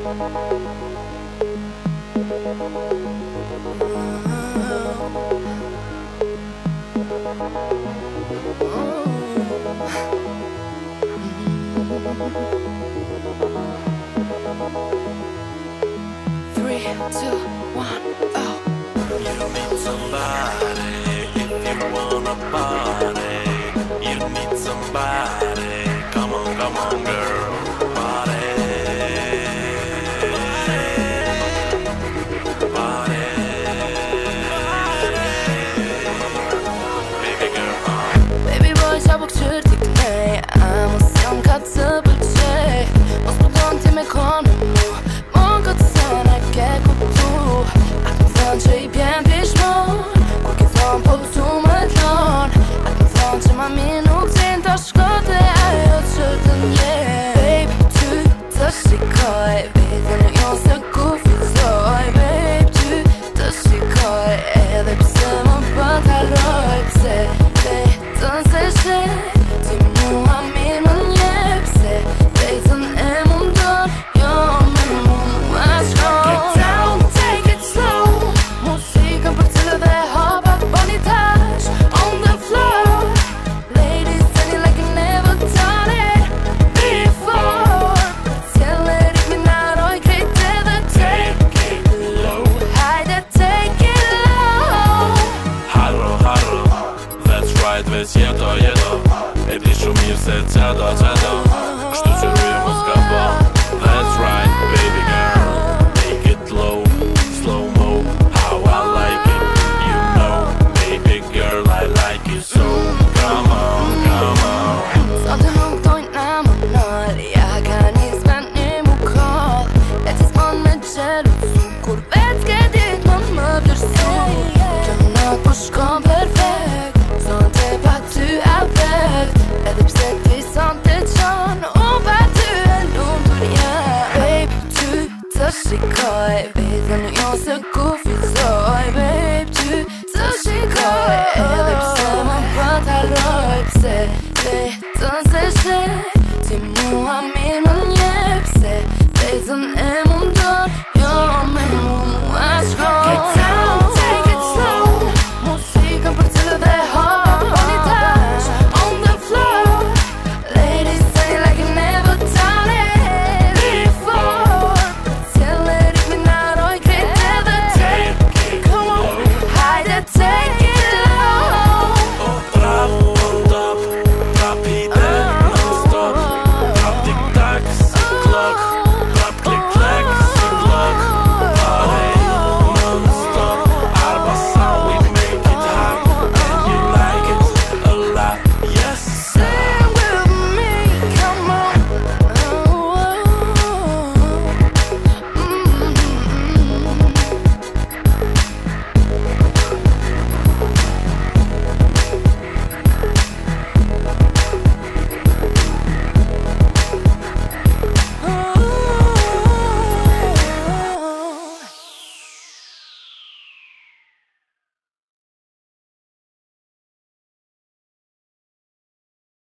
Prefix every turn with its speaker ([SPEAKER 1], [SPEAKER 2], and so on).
[SPEAKER 1] Three, two, one, oh.
[SPEAKER 2] You need somebody if you wanna party. You need somebody. Come on, girl, party. Party. Baby girl,
[SPEAKER 1] Baby boy çabuk çürtükle Amosyon katı bülçe Osmodon time konumu Mogę to sana kekutu Aklımdan çeypien pişman Korkudan popsumë t'lon Aklımdan që ma minuk Zin të shkote ajo që të nje Babe, ty të shikoj Vetën jo se ku fizoj Babe, ty të shikoj Edhe pse më bën t'harroj Pse vetën se she Ti mua mirë më njep Se vetën e mundon Jo me mua shkon Get down, take it slow Musikën për cilë dhe hapa Boni tash on the floor Ladies, tell it like you never done it before Tell it if me naroj krejt edhe take it low Hajde take it low
[SPEAKER 2] harro, that's right, veç jeto E di shumë mirë se qedo Kështu që rruje mos ka po That's right, baby girl Take it low, slow-mo How I like it, you know Baby girl, I like you so Come on
[SPEAKER 1] Sot të nuk dojnë në më nërë Ja ka njës me një mu kohë E të s'mon me gjeru Kur vetë ke dit më vlerësu Kjo në po shkon perfekt Sot e pa ty afekt Edhe pse ti sot të qonë Unë pa ty e lumë për ja Baby, ty të shikoj Vetën jo se ku